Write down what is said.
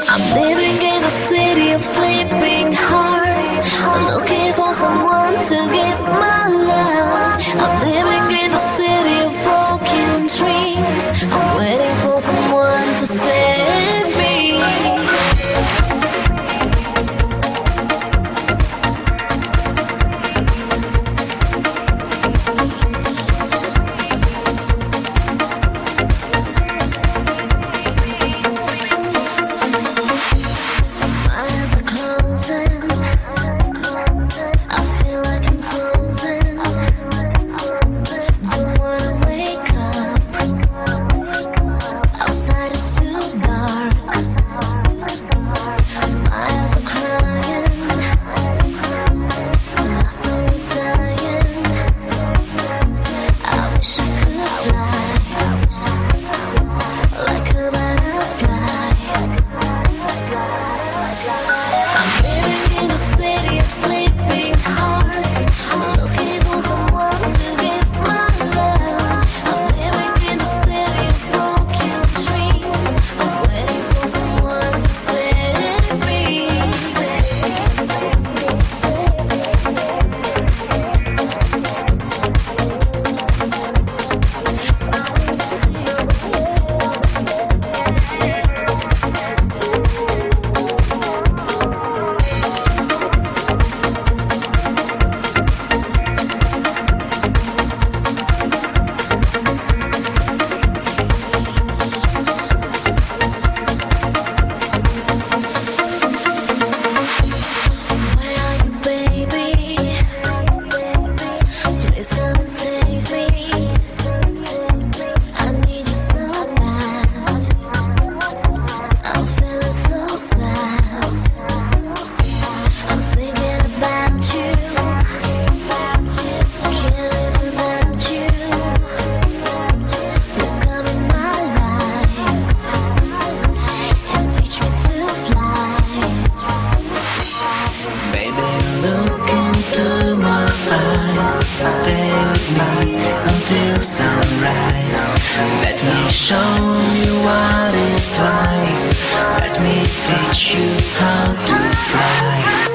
I'm living in a city of sleeping hearts, looking for someone to give my love. I'm living in a city of broken dreams. I'm waiting for someone to save me. Stay with me until sunrise. Let me show you what it's like. Let me teach you how to fly.